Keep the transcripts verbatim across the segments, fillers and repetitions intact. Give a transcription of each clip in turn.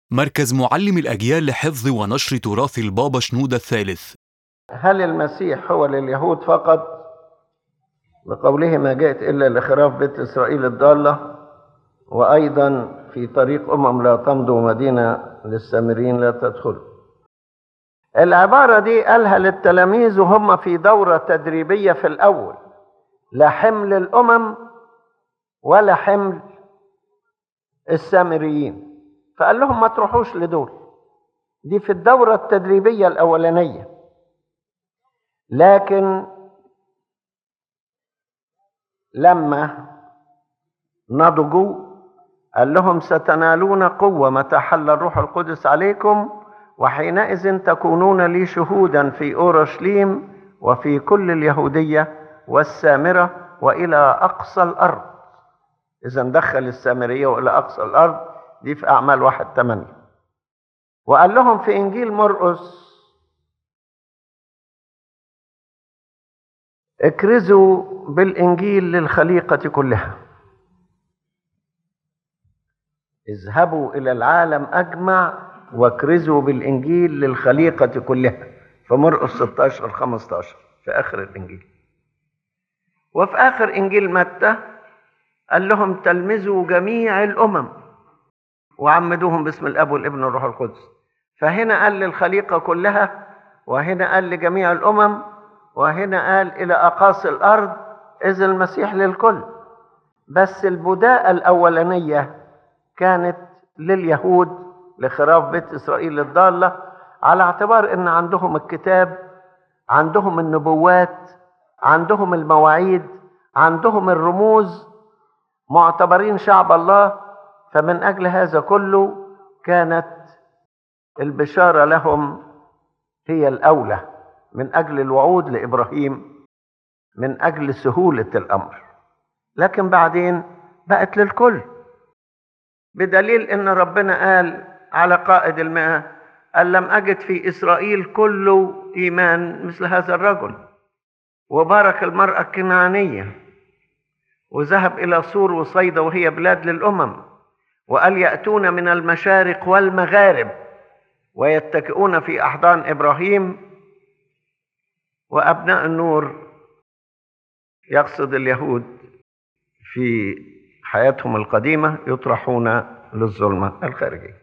مركز معلم الأجيال لحفظ ونشر تراث البابا شنودة الثالث. هل المسيح هو لليهود فقط بقوله ما جئت إلا لخراف بيت إسرائيل الضالة، وأيضا في طريق أمم لا تمضوا مدينة للسامريين لا تدخلوا؟ العبارة دي قالها للتلاميذ وهم في دورة تدريبية في الأول، لا حمل الأمم ولا حمل السامريين، فقال لهم ما تروحوش لدول، دي في الدورة التدريبية الأولانية. لكن لما نضجوا قال لهم ستنالون قوة متى حل الروح القدس عليكم، وحينئذ تكونون لي شهودا في أورشليم وفي كل اليهودية والسامرة وإلى أقصى الأرض. إذا دخل السامرية وإلى أقصى الأرض، دي في أعمال واحد ثمانية. وقال لهم في إنجيل مرقس اكرزوا بالإنجيل للخليقة كلها، اذهبوا إلى العالم أجمع واكرزوا بالإنجيل للخليقة كلها، في مرقس ستة عشر خمسة عشر في آخر الإنجيل. وفي آخر إنجيل متى قال لهم تلمذوا جميع الأمم وعمدوهم باسم الأب والابن والروح القدس. فهنا قال للخليقة كلها، وهنا قال لجميع الأمم، وهنا قال إلى أقاصي الأرض، إذ المسيح للكل. بس البداءة الأولانية كانت لليهود لخراف بيت إسرائيل الضالة، على اعتبار أن عندهم الكتاب، عندهم النبوات، عندهم المواعيد، عندهم الرموز، معتبرين شعب الله. فمن أجل هذا كله كانت البشارة لهم هي الأولى، من أجل الوعود لإبراهيم، من أجل سهولة الأمر. لكن بعدين بقت للكل، بدليل أن ربنا قال على قائد المئة قال لم أجد في إسرائيل كله إيمان مثل هذا الرجل. وبارك المرأة الكنعانية وذهب إلى صور وصيدا وهي بلاد للأمم، وقال يأتون من المشارق والمغارب ويتكئون في أحضان إبراهيم، وأبناء النور يقصد اليهود في حياتهم القديمة يطرحون للظلمة الخارجية.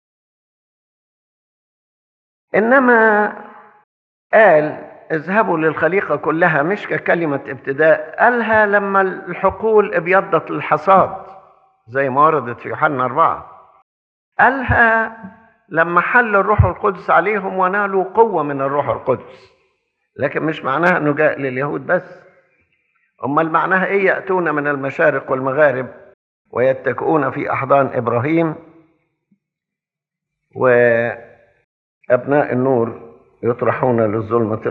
إنما قال اذهبوا للخليقة كلها مش ككلمة ابتداء، قالها لما الحقول ابيضت الحصاد زي ما وردت في يوحنا أربعة، قالها لما حل الروح القدس عليهم ونالوا قوة من الروح القدس. لكن مش معناها أنه جاء لليهود بس، أمال معناها إيه؟ يأتون من المشارق والمغارب ويتكئون في أحضان إبراهيم، وأبناء النور يطرحون للظلمة